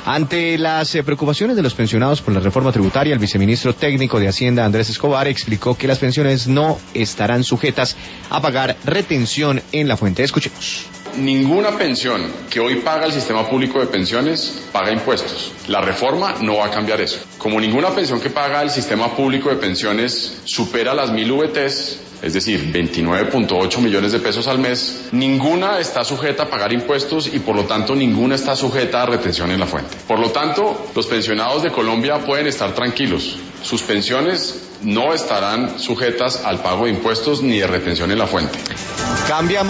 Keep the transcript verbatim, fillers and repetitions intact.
Ante las eh, preocupaciones de los pensionados por la reforma tributaria, el viceministro técnico de Hacienda, Andrés Escobar, explicó que las pensiones no estarán sujetas a pagar retención en la fuente. Escuchemos. Ninguna pensión que hoy paga el sistema público de pensiones paga impuestos. La reforma no va a cambiar eso. Como ninguna pensión que paga el sistema público de pensiones supera las mil V Ts, es decir, veintinueve punto ocho millones de pesos al mes, ninguna está sujeta a pagar impuestos y por lo tanto ninguna está sujeta a retención en la fuente. Por lo tanto, los pensionados de Colombia pueden estar tranquilos. Sus pensiones no estarán sujetas al pago de impuestos ni de retención en la fuente. Cambiamos